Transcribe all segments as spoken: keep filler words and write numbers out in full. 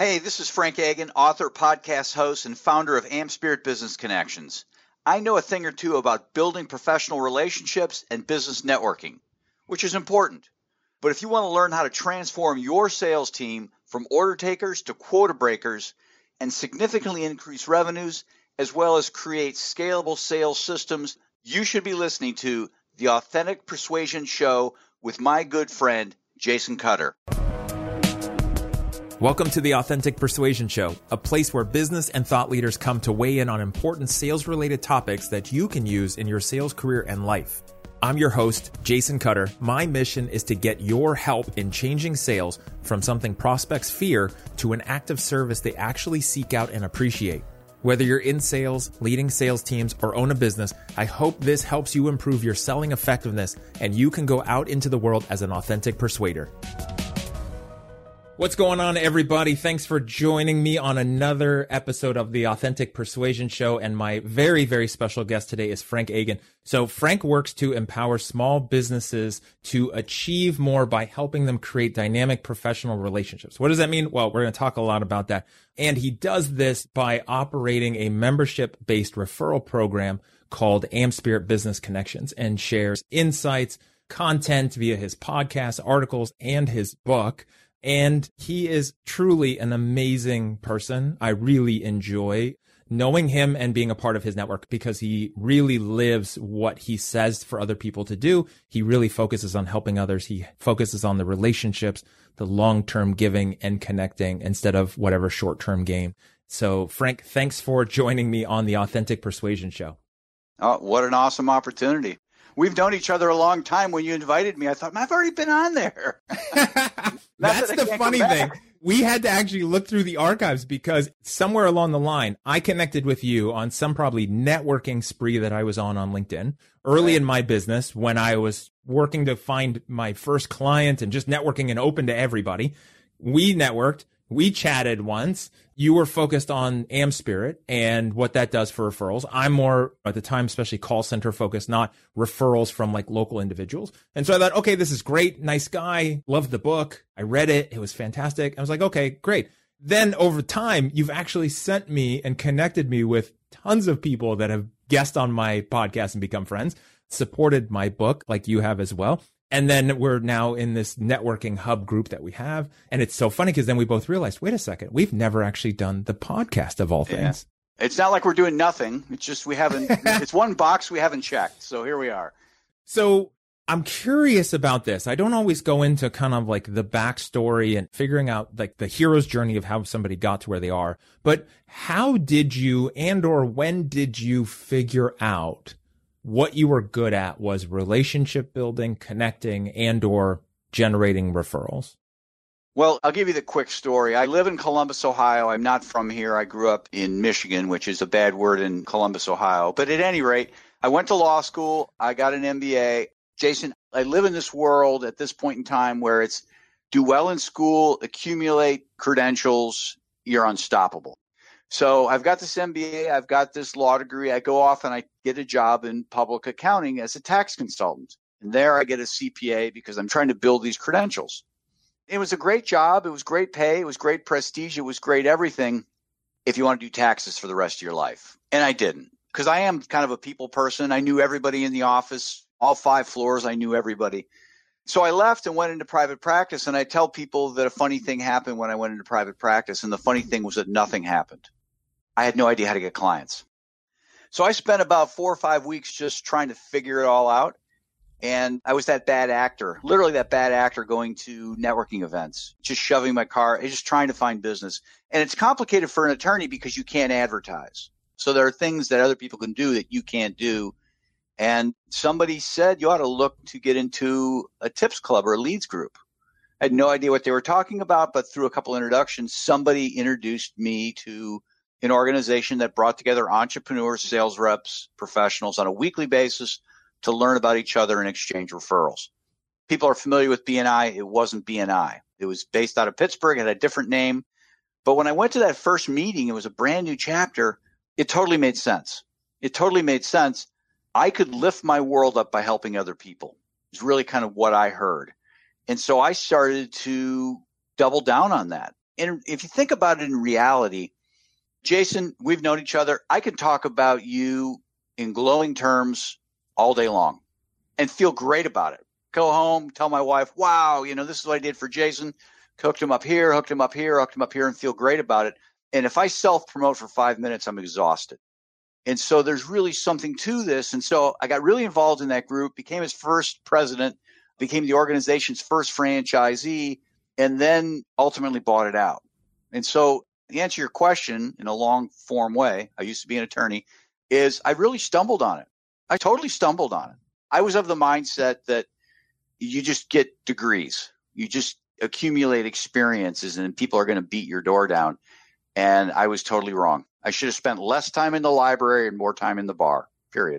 Hey, this is Frank Agan, author, podcast host, and founder of AmSpirit Business Connections. I know a thing or two about building professional relationships and business networking, which is important. But if you want to learn how to transform your sales team from order takers to quota breakers and significantly increase revenues, as well as create scalable sales systems, you should be listening to The Authentic Persuasion Show with my good friend, Jason Cutter. Welcome to the Authentic Persuasion Show, a place where business and thought leaders come to weigh in on important sales-related topics that you can use in your sales career and life. I'm your host, Jason Cutter. My mission is to get your help in changing sales from something prospects fear to an active service they actually seek out and appreciate. Whether you're in sales, leading sales teams, or own a business, I hope this helps you improve your selling effectiveness and you can go out into the world as an authentic persuader. What's going on, everybody? Thanks for joining me on another episode of the Authentic Persuasion Show. And my very, very special guest today is Frank Agan. So Frank works to empower small businesses to achieve more by helping them create dynamic professional relationships. What does that mean? Well, we're going to talk a lot about that. And he does this by operating a membership-based referral program called AmSpirit Business Connections and shares insights, content via his podcast, articles, and his book. And he is truly an amazing person. I really enjoy knowing him and being a part of his network because he really lives what he says for other people to do. He really focuses on helping others. He focuses on the relationships, the long-term giving and connecting instead of whatever short-term gain. So Frank, thanks for joining me on the Authentic Persuasion Show. Oh, what an awesome opportunity. We've known each other a long time. When you invited me, I thought, I've already been on there. That's that the funny thing. We had to actually look through the archives because somewhere along the line, I connected with you on some probably networking spree that I was on on LinkedIn early in my business when I was working to find my first client and just networking and open to everybody. We networked. We chatted once. You were focused on AmSpirit and what that does for referrals. I'm more, at the time, especially call center focused, not referrals from like local individuals. And so I thought, okay, this is great. Nice guy. Loved the book. I read it. It was fantastic. I was like, okay, great. Then over time, you've actually sent me and connected me with tons of people that have guest on my podcast and become friends, supported my book like you have as well. And then we're now in this networking hub group that we have. And it's so funny because then we both realized, wait a second, we've never actually done the podcast of all things. Yeah. It's not like we're doing nothing. It's just we haven't, it's one box we haven't checked. So here we are. So I'm curious about this. I don't always go into kind of like the backstory and figuring out like the hero's journey of how somebody got to where they are. But how did you and or when did you figure out what you were good at was relationship building, connecting, and or generating referrals? Well, I'll give you the quick story. I live in Columbus, Ohio. I'm not from here. I grew up in Michigan, which is a bad word in Columbus, Ohio. But at any rate, I went to law school. I got an M B A. Jason, I live in this world at this point in time where it's do well in school, accumulate credentials, you're unstoppable. So I've got this M B A, I've got this law degree. I go off and I get a job in public accounting as a tax consultant. And there I get a C P A because I'm trying to build these credentials. It was a great job. It was great pay. It was great prestige. It was great everything if you want to do taxes for the rest of your life. And I didn't because I am kind of a people person. I knew everybody in the office, all five floors. I knew everybody. So I left and went into private practice. And I tell people that a funny thing happened when I went into private practice. And the funny thing was that nothing happened. I had no idea how to get clients. So I spent about four or five weeks just trying to figure it all out. And I was that bad actor, literally that bad actor going to networking events, just shoving my car, just trying to find business. And it's complicated for an attorney because you can't advertise. So there are things that other people can do that you can't do. And somebody said you ought to look to get into a tips club or a leads group. I had no idea what they were talking about, but through a couple introductions, somebody introduced me to an organization that brought together entrepreneurs, sales reps, professionals on a weekly basis to learn about each other and exchange referrals. People are familiar with B N I. It wasn't B N I. It was based out of Pittsburgh. It had a different name. But when I went to that first meeting, it was a brand new chapter. It totally made sense. It totally made sense. I could lift my world up by helping other people. It's really kind of what I heard. And so I started to double down on that. And if you think about it in reality, Jason, we've known each other. I can talk about you in glowing terms all day long and feel great about it. Go home, tell my wife, wow, you know, this is what I did for Jason. Hooked him up here, hooked him up here, hooked him up here, and feel great about it. And if I self-promote for five minutes, I'm exhausted. And so there's really something to this. And so I got really involved in that group, became his first president, became the organization's first franchisee, and then ultimately bought it out. And so the answer to your question in a long form way, I used to be an attorney, is I really stumbled on it. I totally stumbled on it. I was of the mindset that you just get degrees. You just accumulate experiences and people are going to beat your door down. And I was totally wrong. I should have spent less time in the library and more time in the bar, period.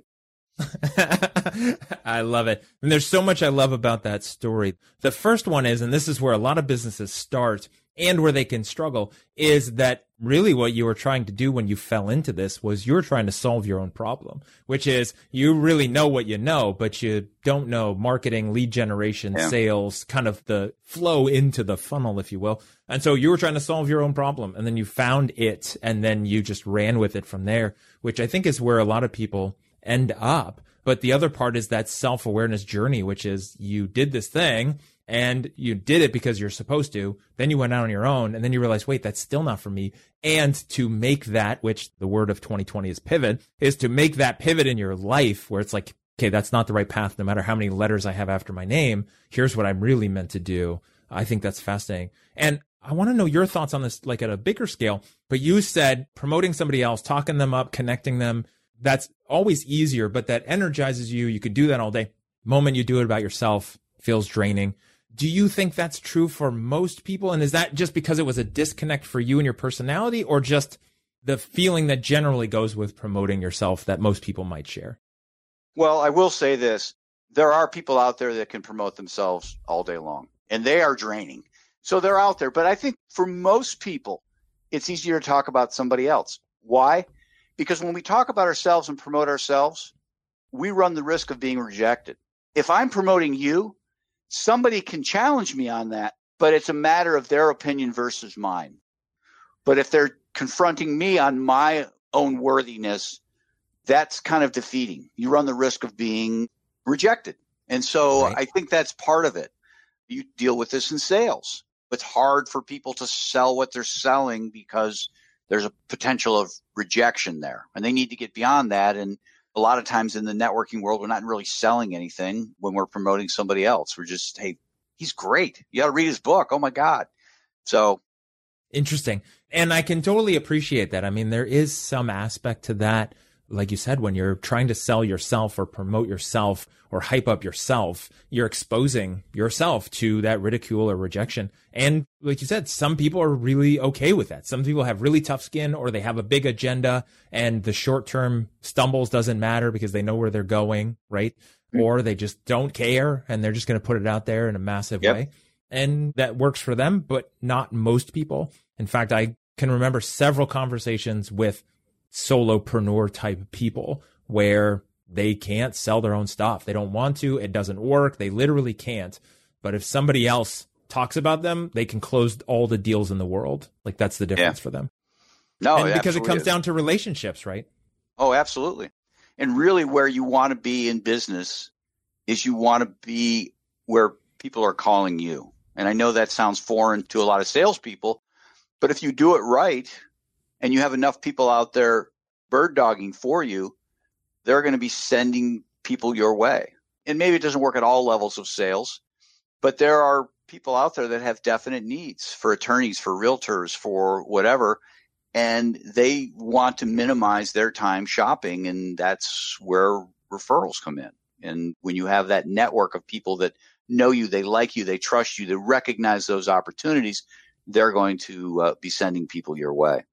I love it. And there's so much I love about that story. The first one is, and this is where a lot of businesses start and where they can struggle, is that really what you were trying to do when you fell into this was you were trying to solve your own problem, which is you really know what you know, but you don't know marketing, lead generation, yeah. sales, kind of the flow into the funnel, if you will. And so you were trying to solve your own problem, and then you found it, and then you just ran with it from there, which I think is where a lot of people end up. But the other part is that self-awareness journey, which is you did this thing and you did it because you're supposed to. Then you went out on your own and then you realize, wait, that's still not for me. And to make that, which the word of twenty twenty is pivot, is to make that pivot in your life where it's like, okay, that's not the right path. No matter how many letters I have after my name, here's what I'm really meant to do. I think that's fascinating. And I want to know your thoughts on this, like at a bigger scale, but you said promoting somebody else, talking them up, connecting them, that's always easier, but that energizes you. You could do that all day. Moment you do it about yourself, feels draining. Do you think that's true for most people? And is that just because it was a disconnect for you and your personality, or just the feeling that generally goes with promoting yourself that most people might share? Well, I will say this. There are people out there that can promote themselves all day long, and they are draining. So they're out there. But I think for most people, it's easier to talk about somebody else. Why? Because when we talk about ourselves and promote ourselves, we run the risk of being rejected. If I'm promoting you, somebody can challenge me on that, but it's a matter of their opinion versus mine. But if they're confronting me on my own worthiness, that's kind of defeating. You run the risk of being rejected. And so right. I think that's part of it. You deal with this in sales. It's hard for people to sell what they're selling because there's a potential of rejection there, and they need to get beyond that. And a lot of times in the networking world, we're not really selling anything when we're promoting somebody else. We're just, hey, he's great. You got to read his book. Oh my God. So interesting. And I can totally appreciate that. I mean, there is some aspect to that. Like you said, when you're trying to sell yourself or promote yourself or hype up yourself, you're exposing yourself to that ridicule or rejection. And like you said, some people are really okay with that. Some people have really tough skin, or they have a big agenda and the short-term stumbles doesn't matter because they know where they're going, right? Mm-hmm. Or they just don't care and they're just going to put it out there in a massive yep. way. And that works for them, but not most people. In fact, I can remember several conversations with solopreneur type people where they can't sell their own stuff. They don't want to. It doesn't work. They literally can't. But if somebody else talks about them, they can close all the deals in the world. Like that's the difference yeah. for them. No, and because it comes is. down to relationships, right? Oh, absolutely. And really where you want to be in business is you want to be where people are calling you. And I know that sounds foreign to a lot of salespeople, but if you do it right and you have enough people out there bird dogging for you, they're going to be sending people your way. And maybe it doesn't work at all levels of sales, but there are people out there that have definite needs for attorneys, for realtors, for whatever, and they want to minimize their time shopping, and that's where referrals come in. And when you have that network of people that know you, they like you, they trust you, they recognize those opportunities, they're going to uh, be sending people your way.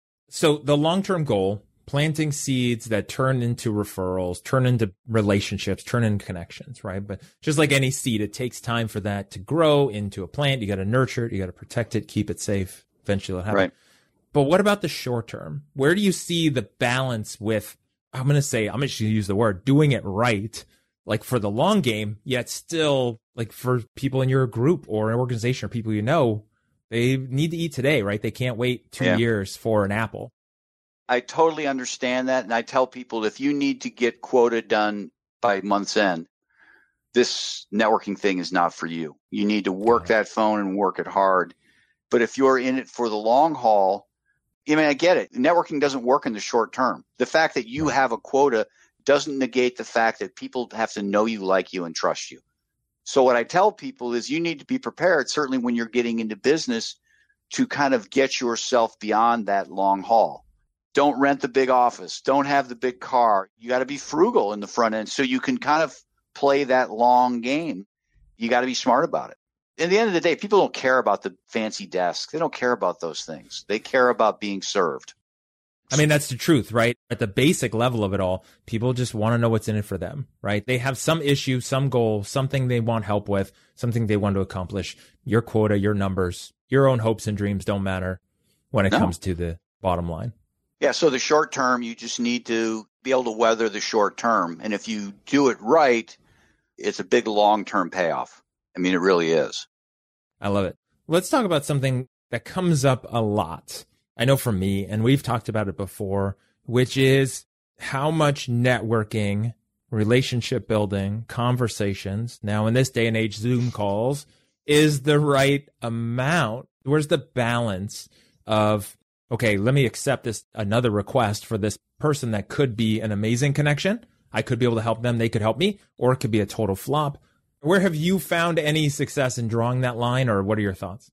So the long-term goal, planting seeds that turn into referrals, turn into relationships, turn into connections, right? But just like any seed, it takes time for that to grow into a plant. You got to nurture it. You got to protect it, keep it safe. Eventually it'll happen. Right. But what about the short term? Where do you see the balance with, I'm going to say, I'm just going to use the word, doing it right, like for the long game, yet still like for people in your group or an organization or people you know, They need to eat today, right? They can't wait two Yeah. years for an apple. I totally understand that. And I tell people, if you need to get quota done by month's end, this networking thing is not for you. You need to work that phone and work it hard. But if you're in it for the long haul, I mean, I get it. Networking doesn't work in the short term. The fact that you have a quota doesn't negate the fact that people have to know you, like you, and trust you. So what I tell people is you need to be prepared, certainly when you're getting into business, to kind of get yourself beyond that long haul. Don't rent the big office. Don't have the big car. You got to be frugal in the front end so you can kind of play that long game. You got to be smart about it. At the end of the day, people don't care about the fancy desk. They don't care about those things. They care about being served. I mean, that's the truth, right? At the basic level of it all, people just want to know what's in it for them, right? They have some issue, some goal, something they want help with, something they want to accomplish. Your quota, your numbers, your own hopes and dreams don't matter when it No. comes to the bottom line. Yeah, so the short term, you just need to be able to weather the short term. And if you do it right, it's a big long-term payoff. I mean, it really is. I love it. Let's talk about something that comes up a lot. I know for me, and we've talked about it before, which is how much networking, relationship building, conversations, now in this day and age, Zoom calls, is the right amount. Where's the balance of, okay, let me accept this another request for this person that could be an amazing connection. I could be able to help them. They could help me, or it could be a total flop. Where have you found any success in drawing that line, or what are your thoughts?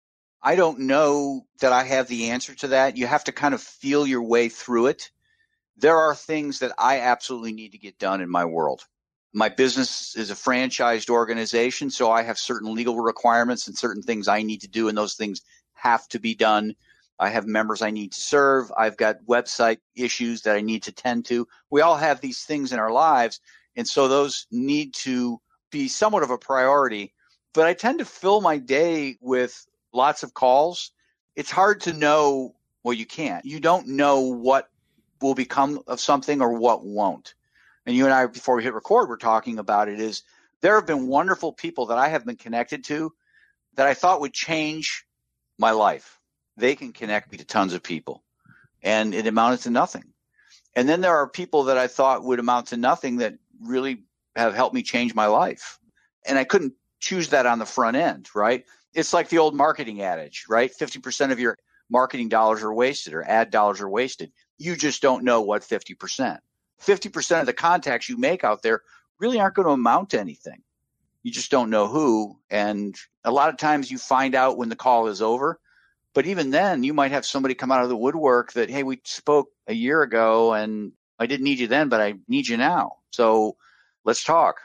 I don't know that I have the answer to that. You have to kind of feel your way through it. There are things that I absolutely need to get done in my world. My business is a franchised organization, so I have certain legal requirements and certain things I need to do, and those things have to be done. I have members I need to serve. I've got website issues that I need to tend to. We all have these things in our lives, and so those need to be somewhat of a priority. But I tend to fill my day with lots of calls. It's hard to know. Well, you can't. You don't know what will become of something or what won't. And you and I, before we hit record, we're talking about it, is there have been wonderful people that I have been connected to that I thought would change my life. They can connect me to tons of people, and it amounted to nothing. And then there are people that I thought would amount to nothing that really have helped me change my life. And I couldn't choose that on the front end, right? It's like the old marketing adage, right? fifty percent of your marketing dollars are wasted, or ad dollars are wasted. You just don't know what fifty percent. fifty percent of the contacts you make out there really aren't going to amount to anything. You just don't know who. And a lot of times you find out when the call is over. But even then, you might have somebody come out of the woodwork that, hey, we spoke a year ago and I didn't need you then, but I need you now. So let's talk.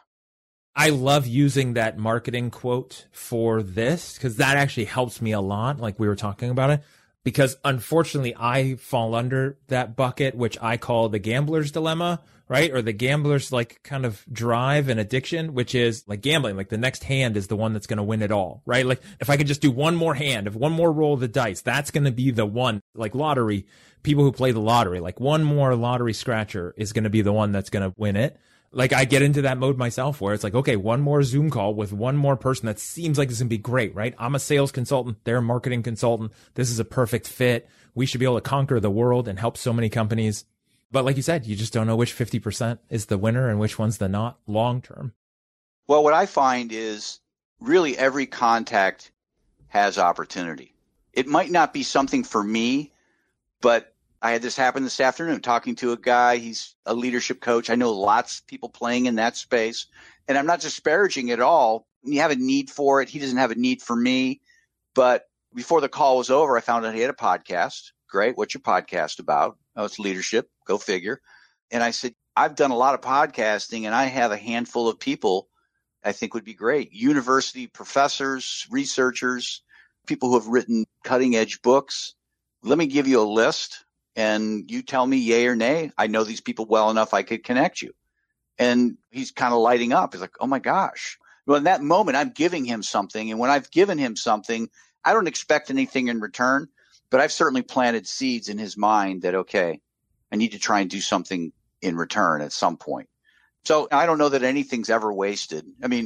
I love using that marketing quote for this because that actually helps me a lot, like we were talking about it, because unfortunately I fall under that bucket, which I call the gambler's dilemma, right? Or the gambler's like kind of drive and addiction, which is like gambling, like the next hand is the one that's going to win it all, right? Like if I could just do one more hand, if one more roll of the dice, that's going to be the one. Like lottery, people who play the lottery, like one more lottery scratcher is going to be the one that's going to win it. Like I get into that mode myself where it's like, okay, one more Zoom call with one more person that seems like it's going to be great, right? I'm a sales consultant. They're a marketing consultant. This is a perfect fit. We should be able to conquer the world and help so many companies. But like you said, you just don't know which fifty percent is the winner and which one's the not long term. Well, what I find is really every contact has opportunity. It might not be something for me, but I had this happen this afternoon talking to a guy. He's a leadership coach. I know lots of people playing in that space, and I'm not disparaging it at all. You have a need for it. He doesn't have a need for me. But before the call was over, I found out he had a podcast. Great. What's your podcast about? Oh, it's leadership. Go figure. And I said, I've done a lot of podcasting, and I have a handful of people I think would be great. University professors, researchers, people who have written cutting edge books. Let me give you a list. And you tell me yay or nay. I know these people well enough I could connect you. And he's kind of lighting up. He's like, oh my gosh. Well, in that moment, I'm giving him something. And when I've given him something, I don't expect anything in return. But I've certainly planted seeds in his mind that, okay, I need to try and do something in return at some point. So I don't know that anything's ever wasted. I mean,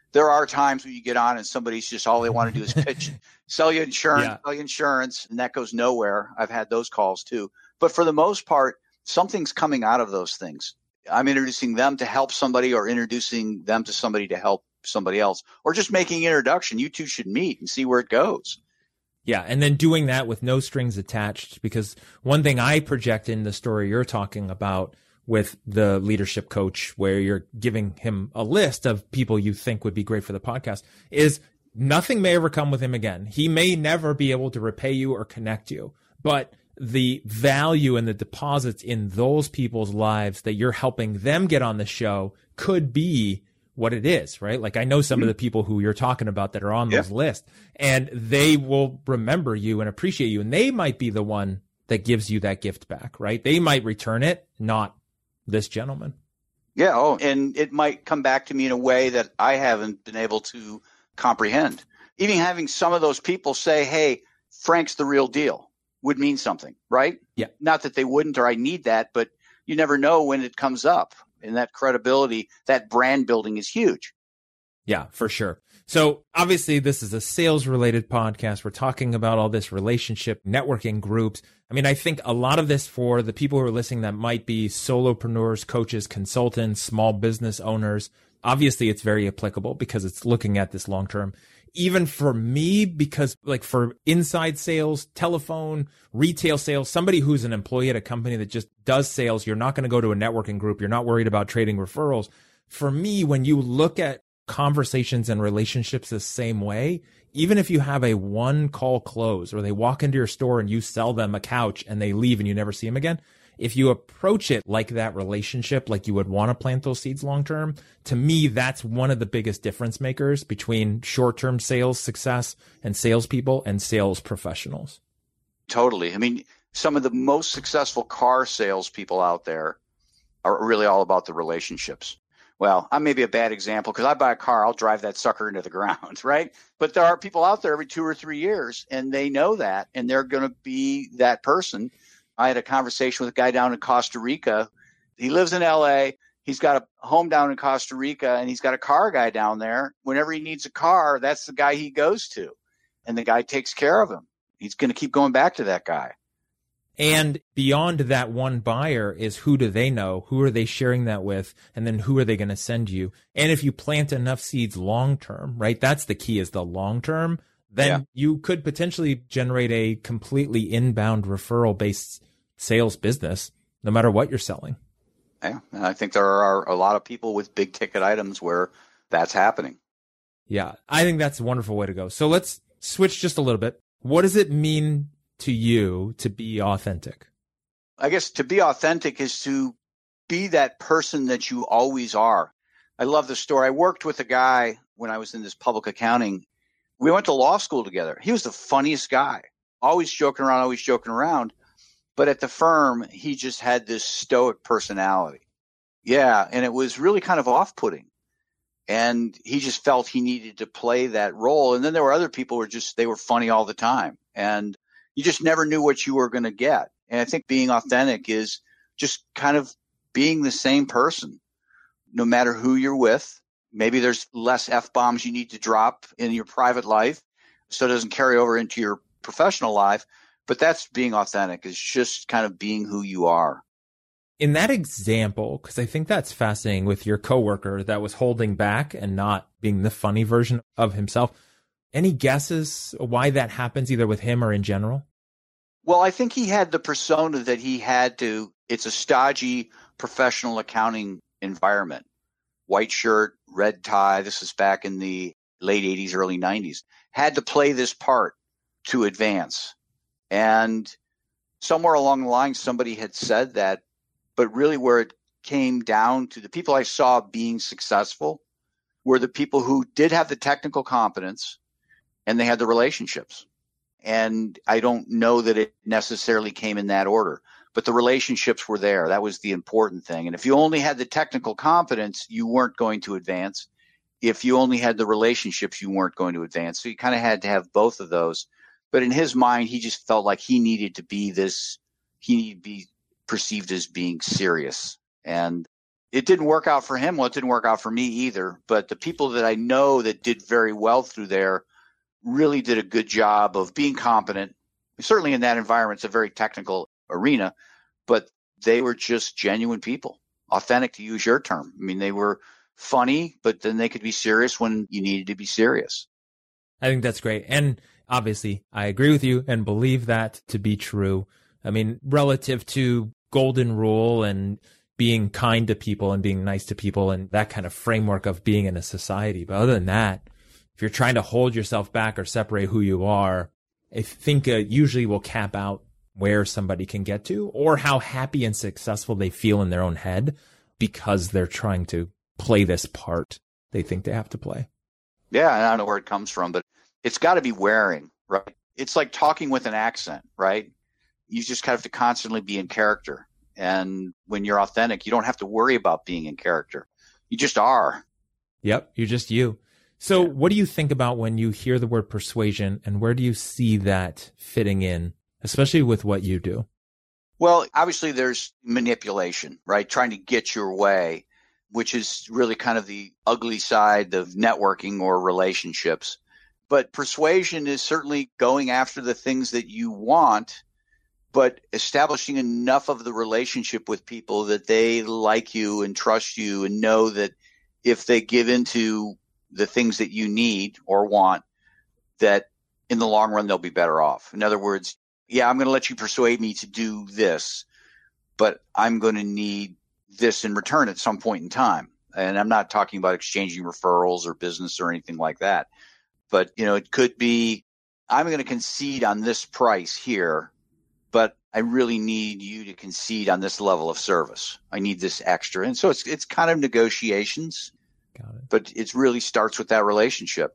there are times when you get on and somebody's just all they want to do is pitch, sell you insurance, Yeah. sell you insurance, and that goes nowhere. I've had those calls too. But for the most part, something's coming out of those things. I'm introducing them to help somebody or introducing them to somebody to help somebody else, or just making an introduction. You two should meet and see where it goes. Yeah, and then doing that with no strings attached, because one thing I project in the story you're talking about with the leadership coach, where you're giving him a list of people you think would be great for the podcast, is nothing may ever come with him again. He may never be able to repay you or connect you, but the value and the deposits in those people's lives that you're helping them get on the show could be what it is, right? Like I know some mm-hmm. of the people who you're talking about that are on those yeah. lists, and they will remember you and appreciate you, and they might be the one that gives you that gift back, right? They might return it, not this gentleman. Yeah. Oh, and it might come back to me in a way that I haven't been able to comprehend. Even having some of those people say, hey, Frank's the real deal would mean something, right? Yeah. Not that they wouldn't, or I need that, but you never know when it comes up. And that credibility, that brand building is huge. Yeah, for sure. So obviously this is a sales related podcast. We're talking about all this relationship networking groups. I mean, I think a lot of this for the people who are listening that might be solopreneurs, coaches, consultants, small business owners. Obviously it's very applicable because it's looking at this long term. Even for me, because like for inside sales, telephone, retail sales, somebody who's an employee at a company that just does sales, you're not going to go to a networking group. You're not worried about trading referrals. For me, when you look at conversations and relationships the same way, even if you have a one call close or they walk into your store and you sell them a couch and they leave and you never see them again, if you approach it like that relationship, like you would want to plant those seeds long term, to me, that's one of the biggest difference makers between short term sales success and salespeople and sales professionals. Totally. I mean, some of the most successful car salespeople out there are really all about the relationships. Well, I may be a bad example because I buy a car, I'll drive that sucker into the ground, right? But there are people out there every two or three years, and they know that, and they're going to be that person. I had a conversation with a guy down in Costa Rica. He lives in L A. He's got a home down in Costa Rica, and he's got a car guy down there. Whenever he needs a car, that's the guy he goes to, and the guy takes care of him. He's going to keep going back to that guy. And beyond that one buyer is who do they know? Who are they sharing that with? And then who are they going to send you? And if you plant enough seeds long term, right? That's the key, is the long term. Then yeah. you could potentially generate a completely inbound referral based sales business, no matter what you're selling. Yeah. And I think there are a lot of people with big ticket items where that's happening. Yeah. I think that's a wonderful way to go. So let's switch just a little bit. What does it mean to you to be authentic? I guess to be authentic is to be that person that you always are. I love the story. I worked with a guy when I was in this public accounting. We went to law school together. He was the funniest guy, always joking around, always joking around. But at the firm, he just had this stoic personality. Yeah, and it was really kind of off-putting. And he just felt he needed to play that role. And then there were other people who were just, they were funny all the time. And you just never knew what you were going to get. And I think being authentic is just kind of being the same person, no matter who you're with. Maybe there's less F-bombs you need to drop in your private life so it doesn't carry over into your professional life. But that's being authentic, is just kind of being who you are. In that example, because I think that's fascinating with your coworker that was holding back and not being the funny version of himself. Any guesses why that happens, either with him or in general? Well, I think he had the persona that he had to. It's a stodgy professional accounting environment. White shirt, red tie. This is back in the late eighties, early nineties. Had to play this part to advance. And somewhere along the line, somebody had said that, but really where it came down to, the people I saw being successful were the people who did have the technical competence and they had the relationships. And I don't know that it necessarily came in that order, but the relationships were there. That was the important thing. And if you only had the technical competence, you weren't going to advance. If you only had the relationships, you weren't going to advance. So you kind of had to have both of those. But in his mind, he just felt like he needed to be this, he needed to be perceived as being serious. And it didn't work out for him. Well, it didn't work out for me either. But the people that I know that did very well through there really did a good job of being competent. Certainly in that environment, it's a very technical arena, but they were just genuine people, authentic, to use your term. I mean, they were funny, but then they could be serious when you needed to be serious. I think that's great. And obviously, I agree with you and believe that to be true. I mean, relative to golden rule and being kind to people and being nice to people and that kind of framework of being in a society. But other than that, if you're trying to hold yourself back or separate who you are, I think uh, usually will cap out where somebody can get to or how happy and successful they feel in their own head because they're trying to play this part they think they have to play. Yeah, I don't know where it comes from, but it's got to be wearing, right? It's like talking with an accent, right? You just have to constantly be in character. And when you're authentic, you don't have to worry about being in character. You just are. Yep, you're just you. So yeah. What do you think about when you hear the word persuasion, and where do you see that fitting in, especially with what you do? Well, obviously there's manipulation, right? Trying to get your way, which is really kind of the ugly side of networking or relationships. But persuasion is certainly going after the things that you want, but establishing enough of the relationship with people that they like you and trust you and know that if they give into the things that you need or want, that in the long run, they'll be better off. In other words, yeah, I'm going to let you persuade me to do this, but I'm going to need this in return at some point in time. And I'm not talking about exchanging referrals or business or anything like that. But, you know, it could be, I'm going to concede on this price here, but I really need you to concede on this level of service. I need this extra. And so it's it's kind of negotiations, Got it. But it really starts with that relationship.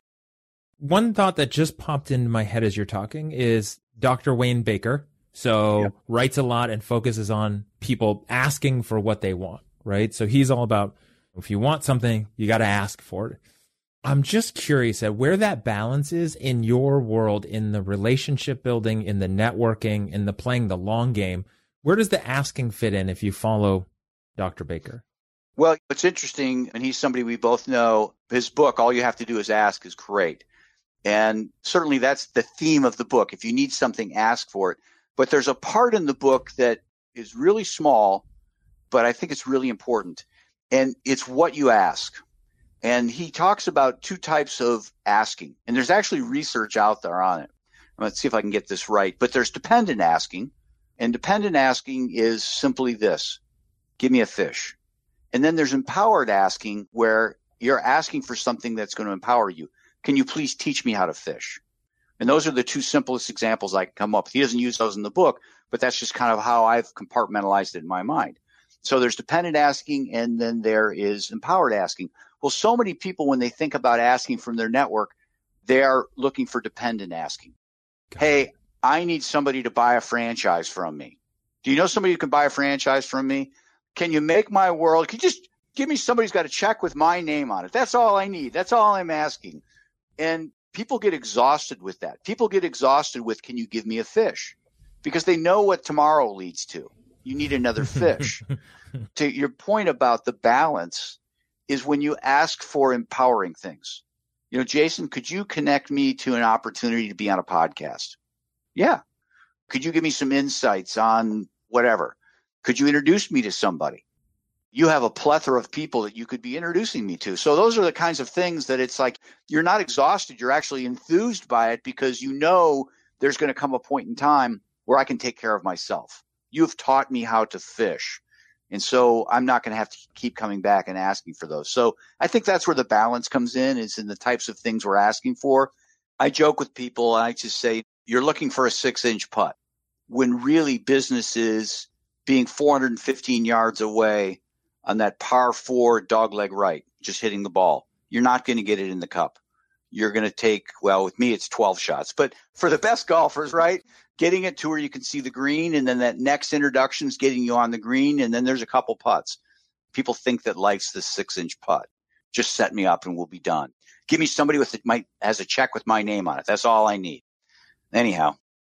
One thought that just popped into my head as you're talking is Doctor Wayne Baker. So yep. Writes a lot and focuses on people asking for what they want, right? So he's all about, if you want something, you got to ask for it. I'm just curious at where that balance is in your world, in the relationship building, in the networking, in the playing the long game. Where does the asking fit in if you follow Doctor Baker? Well, it's interesting, and he's somebody we both know. His book, All You Have to Do Is Ask, is great. And certainly that's the theme of the book. If you need something, ask for it. But there's a part in the book that is really small, but I think it's really important. And it's what you ask. And he talks about two types of asking. And there's actually research out there on it. Let's see if I can get this right. But there's dependent asking. And dependent asking is simply this: give me a fish. And then there's empowered asking, where you're asking for something that's going to empower you. Can you please teach me how to fish? And those are the two simplest examples I can come up with. He doesn't use those in the book, but that's just kind of how I've compartmentalized it in my mind. So there's dependent asking, and then there is empowered asking. Well, so many people, when they think about asking from their network, they're looking for dependent asking. Hey, I need somebody to buy a franchise from me. Do you know somebody who can buy a franchise from me? Can you make my world? Can you just give me somebody who's got a check with my name on it? That's all I need. That's all I'm asking. And people get exhausted with that. People get exhausted with, can you give me a fish? Because they know what tomorrow leads to. You need another fish. To your point about the balance is when you ask for empowering things. You know, Jason, could you connect me to an opportunity to be on a podcast? Yeah. Could you give me some insights on whatever? Could you introduce me to somebody? You have a plethora of people that you could be introducing me to. So those are the kinds of things that it's like you're not exhausted. You're actually enthused by it because you know there's going to come a point in time where I can take care of myself. You've taught me how to fish. And so I'm not going to have to keep coming back and asking for those. So I think that's where the balance comes in, is in the types of things we're asking for. I joke with people, and I just say, you're looking for a six-inch putt, when really business is being four hundred fifteen yards away on that par four dogleg right, just hitting the ball. You're not going to get it in the cup. You're going to take, well, with me, it's twelve shots. But for the best golfers, right, getting it to where you can see the green, and then that next introduction is getting you on the green, and then there's a couple putts. People think that life's this six-inch putt. Just set me up and we'll be done. Give me somebody with my, has a check with my name on it. That's all I need. Anyhow.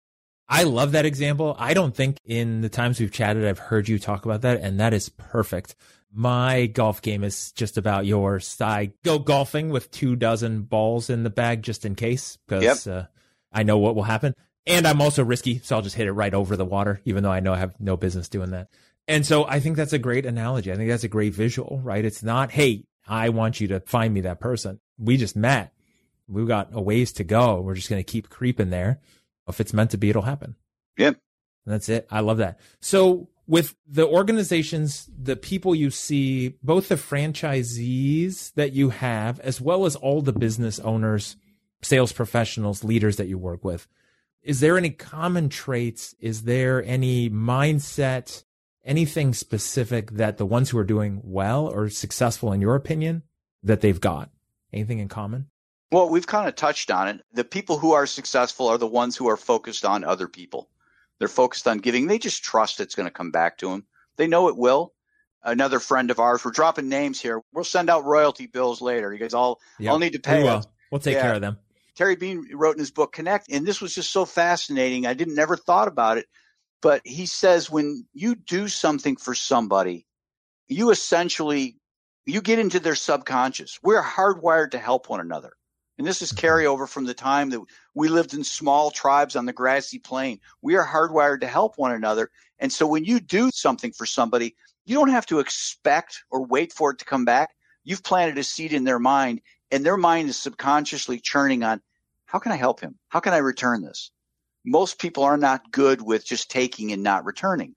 I love that example. I don't think in the times we've chatted, I've heard you talk about that, and that is perfect. My golf game is just about yours. I go golfing with two dozen balls in the bag just in case, because yep. uh, I know what will happen. And I'm also risky, so I'll just hit it right over the water, even though I know I have no business doing that. And so I think that's a great analogy. I think that's a great visual, right? It's not, hey, I want you to find me that person. We just met. We've got a ways to go. We're just going to keep creeping there. If it's meant to be, it'll happen. Yep. And that's it. I love that. So with the organizations, the people you see, both the franchisees that you have, as well as all the business owners, sales professionals, leaders that you work with, is there any common traits? Is there any mindset, anything specific that the ones who are doing well or successful, in your opinion, that they've got? Anything in common? Well, we've kind of touched on it. The people who are successful are the ones who are focused on other people. They're focused on giving. They just trust it's going to come back to them. They know it will. Another friend of ours, we're dropping names here. We'll send out royalty bills later. You guys all, yep. all need to pay. We will. We'll take yeah. care of them. Terry Bean wrote in his book, Connect, and this was just so fascinating. I didn't never thought about it, but he says when you do something for somebody, you essentially, you get into their subconscious. We're hardwired to help one another. And this is carryover from the time that we lived in small tribes on the grassy plain. We are hardwired to help one another. And so when you do something for somebody, you don't have to expect or wait for it to come back. You've planted a seed in their mind, and their mind is subconsciously churning on, how can I help him? How can I return this? Most people are not good with just taking and not returning.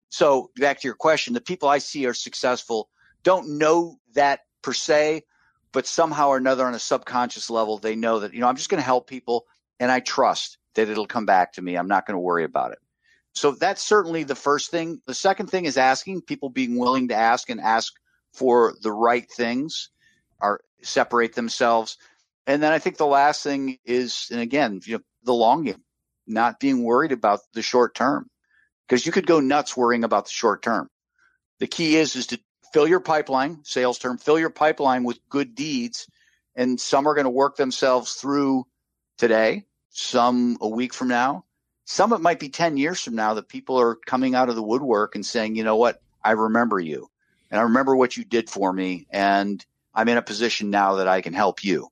So back to your question, the people I see are successful don't know that per se, but somehow or another on a subconscious level, they know that, you know, I'm just going to help people and I trust that it'll come back to me. I'm not going to worry about it. So that's certainly the first thing. The second thing is asking, people being willing to ask and ask for the right things, or separate themselves. And then I think the last thing is, and again, you know, the long game, not being worried about the short term, because you could go nuts worrying about the short term. The key is, is to fill your pipeline, sales term, fill your pipeline with good deeds. And some are going to work themselves through today, some a week from now. Some it might be ten years from now that people are coming out of the woodwork and saying, you know what, I remember you. And I remember what you did for me. And I'm in a position now that I can help you.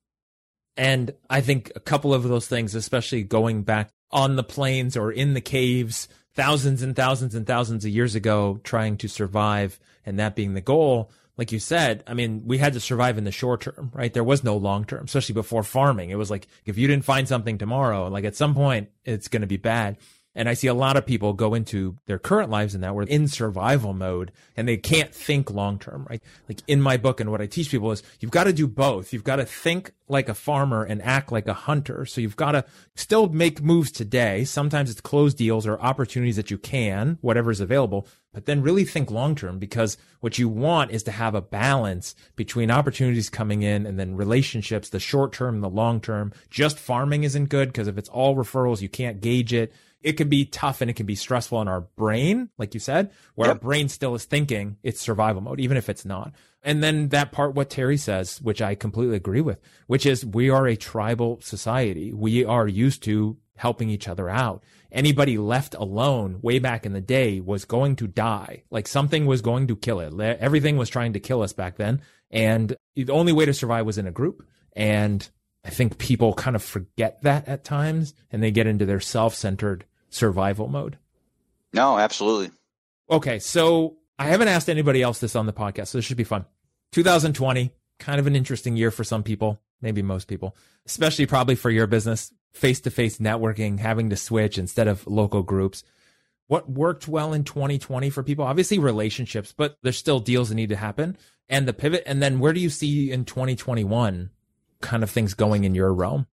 And I think a couple of those things, especially going back on the plains or in the caves, thousands and thousands and thousands of years ago, trying to survive, and that being the goal. Like you said, I mean, we had to survive in the short term, right? There was no long term, especially before farming. It was like, if you didn't find something tomorrow, like at some point, it's going to be bad. And I see a lot of people go into their current lives in that, we're in survival mode and they can't think long term, right? Like in my book, and what I teach people is you've got to do both. You've got to think like a farmer and act like a hunter. So you've got to still make moves today. Sometimes it's close deals or opportunities that you can, whatever's available, but then really think long term, because what you want is to have a balance between opportunities coming in and then relationships, the short term and the long term. Just farming isn't good, because if it's all referrals, you can't gauge it. It can be tough and it can be stressful on our brain, like you said, where yep. our brain still is thinking it's survival mode, even if it's not. And then that part, what Terry says, which I completely agree with, which is we are a tribal society. We are used to helping each other out. Anybody left alone way back in the day was going to die. Like something was going to kill it. Everything was trying to kill us back then. And the only way to survive was in a group. And I think people kind of forget that at times, and they get into their self-centered survival mode. No, absolutely. Okay, so I haven't asked anybody else this on the podcast, so this should be fun. two thousand twenty, kind of an interesting year for some people, maybe most people, especially probably for your business, face-to-face networking, having to switch instead of local groups. What worked well in twenty twenty for people? Obviously relationships, but there's still deals that need to happen, and the pivot. And then where do you see in twenty twenty-one kind of things going in your realm?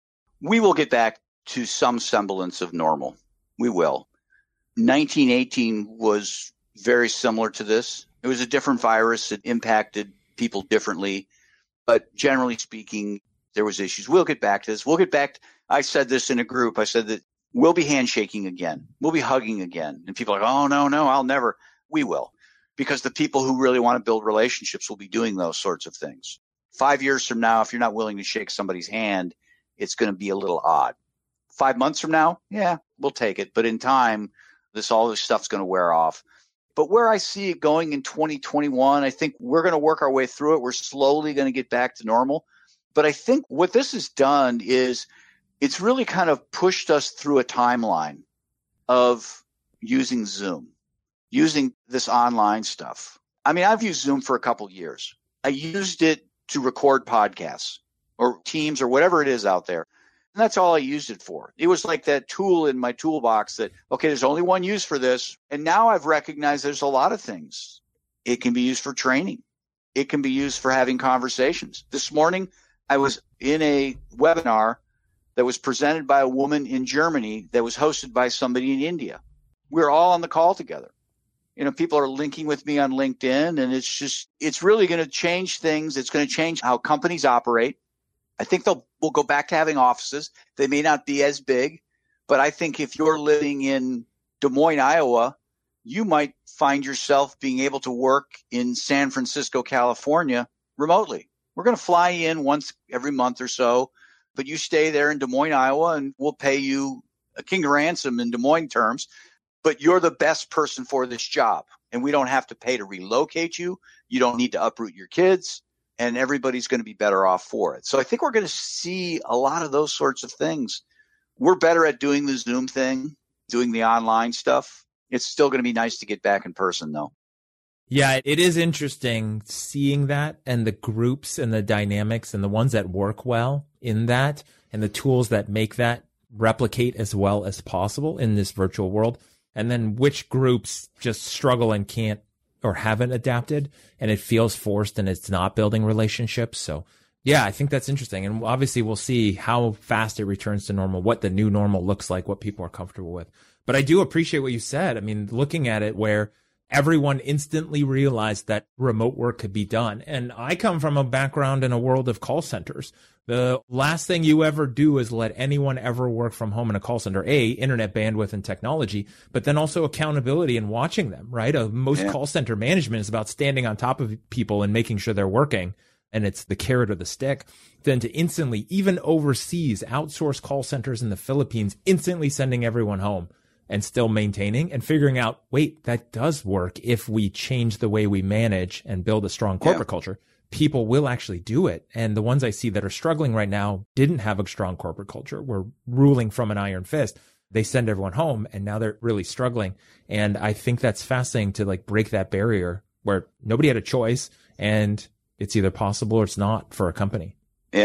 We will get back to some semblance of normal. We will. nineteen eighteen was very similar to this. It was a different virus. It impacted people differently. But generally speaking, there was issues. We'll get back to this. We'll get back. To, I said this in a group. I said that we'll be handshaking again. We'll be hugging again. And people are like, oh, no, no, I'll never. We will. Because the people who really want to build relationships will be doing those sorts of things. Five years from now, if you're not willing to shake somebody's hand, it's going to be a little odd. Five months from now, yeah, we'll take it. But in time, this all this stuff's going to wear off. But where I see it going in twenty twenty-one, I think we're going to work our way through it. We're slowly going to get back to normal. But I think what this has done is it's really kind of pushed us through a timeline of using Zoom, using this online stuff. I mean, I've used Zoom for a couple of years. I used it to record podcasts or Teams or whatever it is out there. And that's all I used it for. It was like that tool in my toolbox that, okay, there's only one use for this. And now I've recognized there's a lot of things. It can be used for training. It can be used for having conversations. This morning, I was in a webinar that was presented by a woman in Germany that was hosted by somebody in India. We were all on the call together. You know, people are linking with me on LinkedIn, and it's just, it's really going to change things. It's going to change how companies operate. I think they'll we'll go back to having offices. They may not be as big, but I think if you're living in Des Moines, Iowa, you might find yourself being able to work in San Francisco, California remotely. We're going to fly in once every month or so, but you stay there in Des Moines, Iowa, and we'll pay you a king of ransom in Des Moines terms, but you're the best person for this job, and we don't have to pay to relocate you. You don't need to uproot your kids. And everybody's going to be better off for it. So I think we're going to see a lot of those sorts of things. We're better at doing the Zoom thing, doing the online stuff. It's still going to be nice to get back in person, though. Yeah, it is interesting seeing that and the groups and the dynamics and the ones that work well in that and the tools that make that replicate as well as possible in this virtual world. And then which groups just struggle and can't or haven't adapted, and it feels forced and it's not building relationships. So yeah, I think that's interesting. And obviously we'll see how fast it returns to normal, what the new normal looks like, what people are comfortable with. But I do appreciate what you said. I mean, looking at it where everyone instantly realized that remote work could be done. And I come from a background in a world of call centers. The last thing you ever do is let anyone ever work from home in a call center. A, internet bandwidth and technology, but then also accountability and watching them, right? Uh, most yeah. call center management is about standing on top of people and making sure they're working. And it's the carrot or the stick. Then to instantly, even overseas, outsource call centers in the Philippines, instantly sending everyone home and still maintaining and figuring out, wait, that does work if we change the way we manage and build a strong corporate yeah. culture. People will actually do it. And the ones I see that are struggling right now didn't have a strong corporate culture. We're ruling from an iron fist. They send everyone home and now they're really struggling. And I think that's fascinating to like break that barrier where nobody had a choice and it's either possible or it's not for a company. Yeah.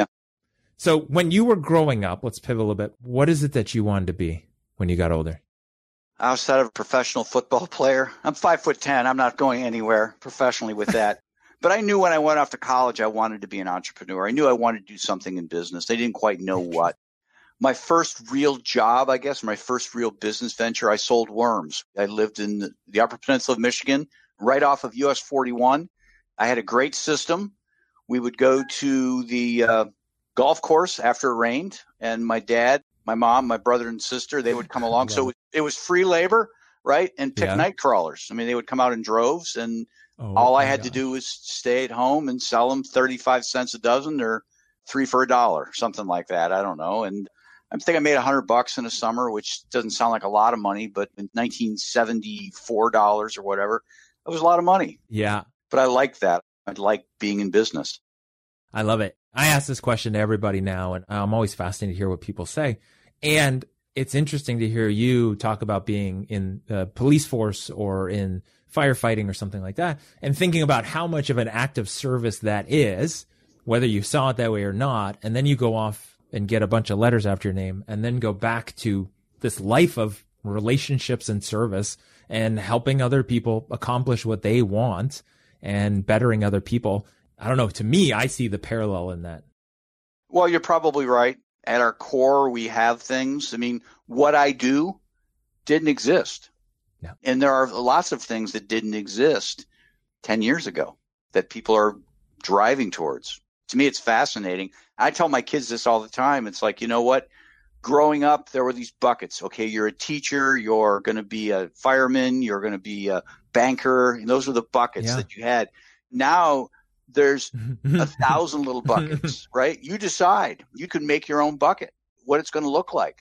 So when you were growing up, let's pivot a little bit. What is it that you wanted to be when you got older? Outside of a professional football player, I'm five foot ten. I'm not going anywhere professionally with that. But I knew when I went off to college, I wanted to be an entrepreneur. I knew I wanted to do something in business. I didn't quite know what. My first real job, I guess, my first real business venture, I sold worms. I lived in the, the Upper Peninsula of Michigan, right off of U S forty-one. I had a great system. We would go to the uh, golf course after it rained, and my dad, my mom, my brother and sister, they would come along. So it. it was free labor, right? And pick yeah. night crawlers. I mean, they would come out in droves, and oh, all I had God. to do was stay at home and sell them thirty-five cents a dozen or three for a dollar, something like that. I don't know. And I think I made a hundred bucks in a summer, which doesn't sound like a lot of money, but in nineteen seventy-four dollars or whatever, it was a lot of money. Yeah. But I like that. I like being in business. I love it. I ask this question to everybody now, and I'm always fascinated to hear what people say. And it's interesting to hear you talk about being in the police force or in firefighting or something like that, and thinking about how much of an act of service that is, whether you saw it that way or not. And then you go off and get a bunch of letters after your name and then go back to this life of relationships and service and helping other people accomplish what they want and bettering other people. I don't know. To me, I see the parallel in that. Well, you're probably right. At our core, we have things. I mean, what I do didn't exist. Yeah. And there are lots of things that didn't exist ten years ago that people are driving towards. To me, it's fascinating. I tell my kids this all the time. It's like, you know what? Growing up, there were these buckets. Okay, you're a teacher. You're going to be a fireman. You're going to be a banker. And those were the buckets yeah. that you had. Now there's a thousand little buckets, right? You decide. You can make your own bucket, what it's going to look like.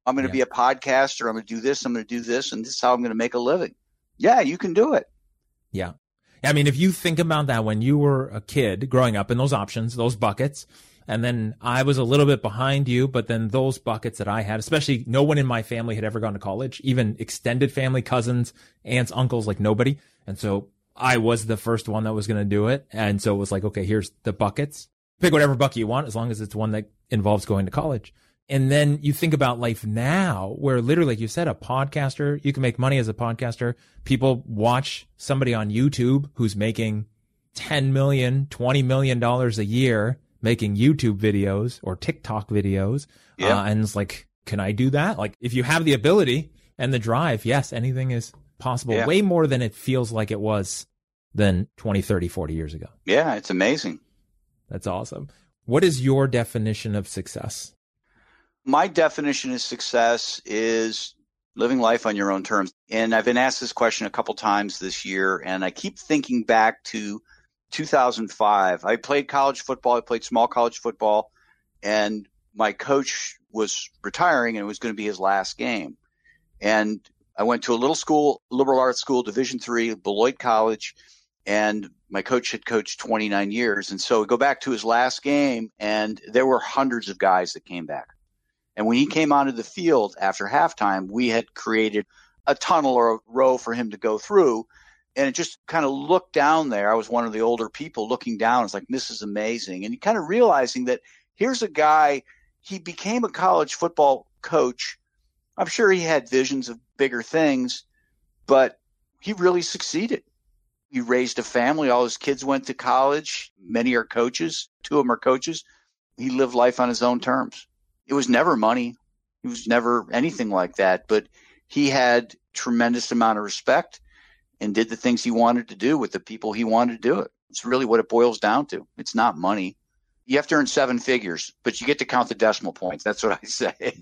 I'm going to Yeah. be a podcaster. I'm going to do this. I'm going to do this. And this is how I'm going to make a living. Yeah, you can do it. Yeah. I mean, if you think about that when you were a kid growing up in those options, those buckets, and then I was a little bit behind you, but then those buckets that I had, especially no one in my family had ever gone to college, even extended family, cousins, aunts, uncles, like nobody. And so I was the first one that was going to do it. And so it was like, okay, here's the buckets. Pick whatever bucket you want, as long as it's one that involves going to college. And then you think about life now, where literally, like you said, a podcaster, you can make money as a podcaster. People watch somebody on YouTube who's making ten million, twenty million dollars a year making YouTube videos or TikTok videos. Yeah. Uh, and it's like, can I do that? Like, if you have the ability and the drive, yes, anything is possible. Yeah. Way more than it feels like it was than twenty, thirty, forty years ago. Yeah, it's amazing. That's awesome. What is your definition of success? My definition of success is living life on your own terms. And I've been asked this question a couple times this year, and I keep thinking back to two thousand five. I played college football. I played small college football, and my coach was retiring, and it was going to be his last game. And I went to a little school, liberal arts school, Division three, Beloit College, and my coach had coached twenty-nine years. And so we go back to his last game, and there were hundreds of guys that came back. And when he came onto the field after halftime, we had created a tunnel or a row for him to go through. And it just kind of looked down there. I was one of the older people looking down. It's like, this is amazing. And you kind of realizing that here's a guy, he became a college football coach. I'm sure he had visions of bigger things, but he really succeeded. He raised a family. All his kids went to college. Many are coaches. Two of them are coaches. He lived life on his own terms. It was never money. It was never anything like that. But he had tremendous amount of respect and did the things he wanted to do with the people he wanted to do it. It's really what it boils down to. It's not money. You have to earn seven figures, but you get to count the decimal points. That's what I say.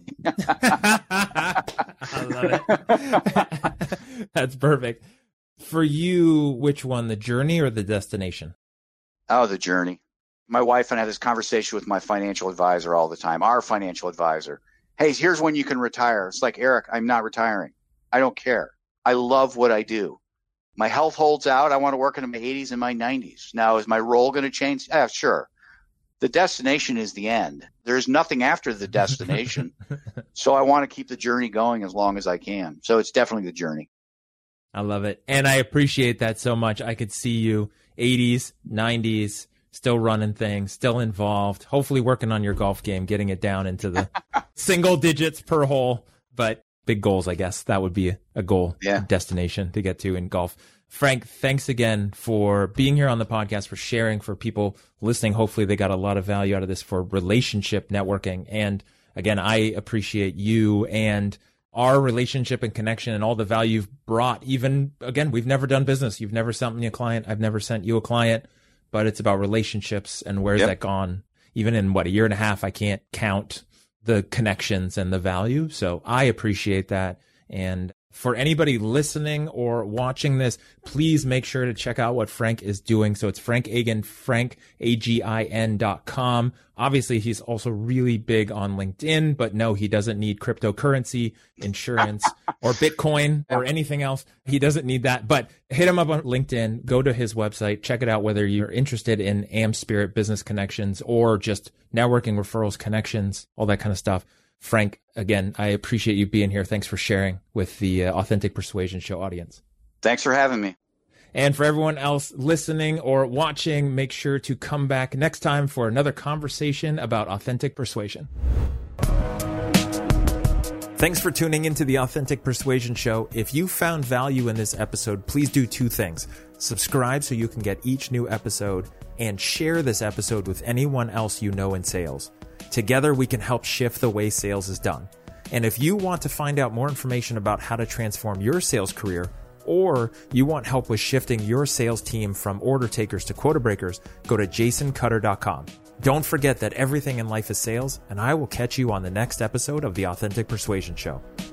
I love it. That's perfect. For you, which one, the journey or the destination? Oh, the journey. My wife and I have this conversation with my financial advisor all the time, our financial advisor. Hey, here's when you can retire. It's like, Eric, I'm not retiring. I don't care. I love what I do. My health holds out. I want to work into my eighties and my nineties. Now, is my role going to change? Yeah, sure. The destination is the end. There's nothing after the destination. So I want to keep the journey going as long as I can. So it's definitely the journey. I love it. And I appreciate that so much. I could see you eighties, nineties, still running things, still involved, hopefully working on your golf game, getting it down into the single digits per hole, but big goals, I guess. That would be a goal, yeah. destination to get to in golf. Frank, thanks again for being here on the podcast, for sharing, for people listening. Hopefully they got a lot of value out of this for relationship networking. And again, I appreciate you and our relationship and connection and all the value you've brought. Even, again, we've never done business. You've never sent me a client. I've never sent you a client. But it's about relationships and where's yep. that gone? Even in what, a year and a half, I can't count the connections and the value. So I appreciate that. And for anybody listening or watching this, please make sure to check out what Frank is doing. So it's Frank Agin, Frank, A G I N dot com. Obviously, he's also really big on LinkedIn, but no, he doesn't need cryptocurrency, insurance, or Bitcoin, or anything else. He doesn't need that, but hit him up on LinkedIn, go to his website, check it out, whether you're interested in AmSpirit business connections or just networking, referrals, connections, all that kind of stuff. Frank, again, I appreciate you being here. Thanks for sharing with the uh, Authentic Persuasion Show audience. Thanks for having me. And for everyone else listening or watching, make sure to come back next time for another conversation about authentic persuasion. Thanks for tuning into the Authentic Persuasion Show. If you found value in this episode, please do two things. Subscribe so you can get each new episode, and share this episode with anyone else you know in sales. Together, we can help shift the way sales is done. And if you want to find out more information about how to transform your sales career, or you want help with shifting your sales team from order takers to quota breakers, go to jason cutter dot com. Don't forget that everything in life is sales, and I will catch you on the next episode of the Authentic Persuasion Show.